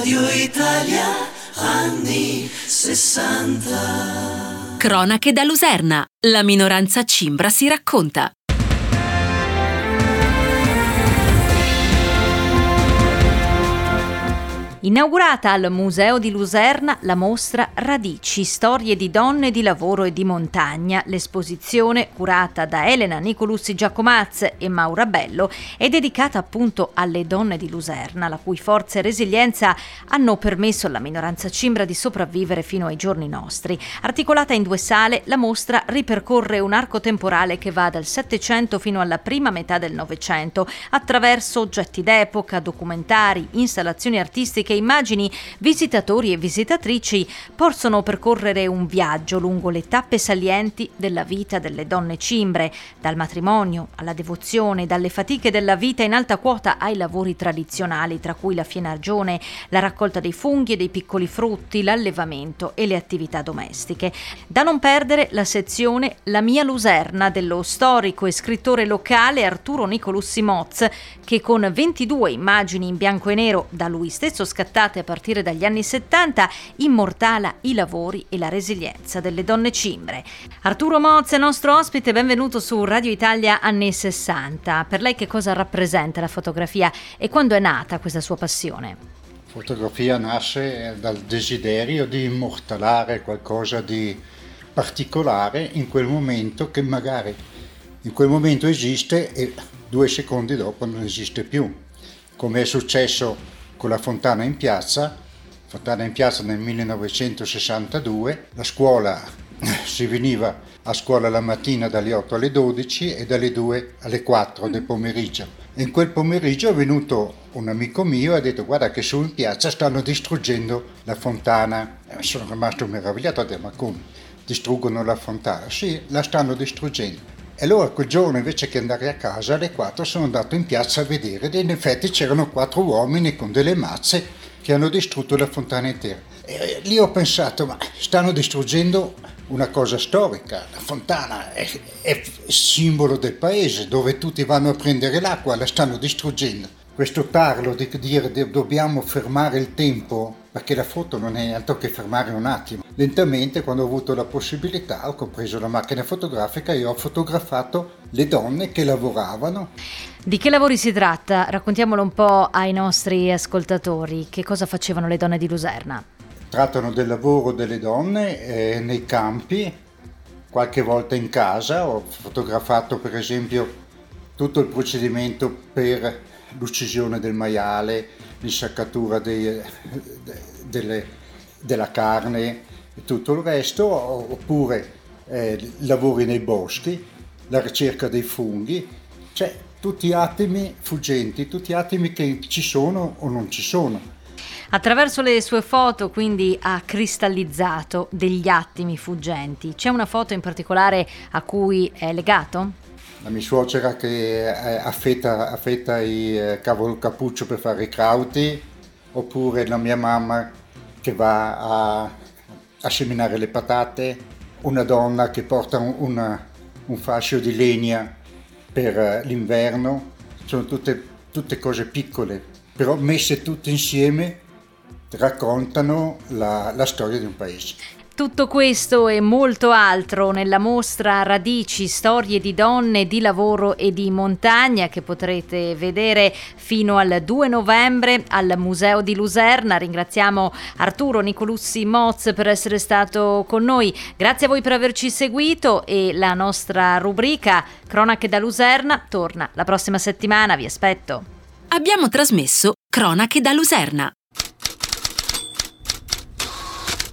Radio Italia, anni 60. Cronache da Luserna. La minoranza cimbra si racconta. Inaugurata al Museo di Luserna la mostra Radici, storie di donne di lavoro e di montagna. L'esposizione, curata da Elena Nicolussi Giacomazz e Maura Bello, è dedicata appunto alle donne di Luserna, la cui forza e resilienza hanno permesso alla minoranza cimbra di sopravvivere fino ai giorni nostri. Articolata in 2 sale, la mostra ripercorre un arco temporale che va dal Settecento fino alla prima metà del Novecento, attraverso oggetti d'epoca, documentari, installazioni artistiche, immagini. Visitatori e visitatrici possono percorrere un viaggio lungo le tappe salienti della vita delle donne cimbre, dal matrimonio alla devozione, dalle fatiche della vita in alta quota ai lavori tradizionali, tra cui la fienagione, la raccolta dei funghi e dei piccoli frutti, l'allevamento e le attività domestiche. Da non perdere la sezione La mia Luserna dello storico e scrittore locale Arturo Nicolussi Moz, che con 22 immagini in bianco e nero da lui stesso scattate a partire dagli anni 70, immortala i lavori e la resilienza delle donne cimbre. Arturo Moz è nostro ospite, benvenuto su Radio Italia anni 60. Per lei che cosa rappresenta la fotografia e quando è nata questa sua passione? La fotografia nasce dal desiderio di immortalare qualcosa di particolare in quel momento che magari in quel momento esiste e 2 secondi dopo non esiste più, come è successo con la Fontana in piazza nel 1962. La scuola, si veniva a scuola la mattina dalle 8 alle 12 e dalle 2 alle 4 del pomeriggio. E in quel pomeriggio è venuto un amico mio e ha detto: guarda che su in piazza stanno distruggendo la fontana. E sono rimasto meravigliato, ho detto: ma come? Distruggono la fontana? Sì, la stanno distruggendo. E allora quel giorno, invece che andare a casa alle 4, sono andato in piazza a vedere ed in effetti c'erano 4 uomini con delle mazze che hanno distrutto la fontana intera. E lì ho pensato: ma stanno distruggendo una cosa storica, la fontana è simbolo del paese dove tutti vanno a prendere l'acqua, la stanno distruggendo. Questo tarlo di dire dobbiamo fermare il tempo, perché la foto non è altro che fermare un attimo. Lentamente, quando ho avuto la possibilità, ho compreso la macchina fotografica e ho fotografato le donne che lavoravano. Di che lavori si tratta? Raccontiamolo un po' ai nostri ascoltatori. Che cosa facevano le donne di Luserna? Trattano del lavoro delle donne nei campi, qualche volta in casa. Ho fotografato per esempio tutto il procedimento per l'uccisione del maiale, l'insaccatura della carne e tutto il resto, oppure lavori nei boschi, la ricerca dei funghi, cioè tutti attimi fuggenti, tutti attimi che ci sono o non ci sono. Attraverso le sue foto quindi ha cristallizzato degli attimi fuggenti. C'è una foto in particolare a cui è legato? La mia suocera che affetta il cappuccio per fare i crauti, oppure la mia mamma che va a seminare le patate, una donna che porta un fascio di legna per l'inverno. Sono tutte cose piccole, però messe tutte insieme raccontano la storia di un paese. Tutto questo e molto altro nella mostra Radici, storie di donne, di lavoro e di montagna, che potrete vedere fino al 2 novembre al Museo di Luserna. Ringraziamo Arturo Nicolussi Moz per essere stato con noi. Grazie a voi per averci seguito e la nostra rubrica Cronache da Luserna torna la prossima settimana. Vi aspetto. Abbiamo trasmesso Cronache da Luserna.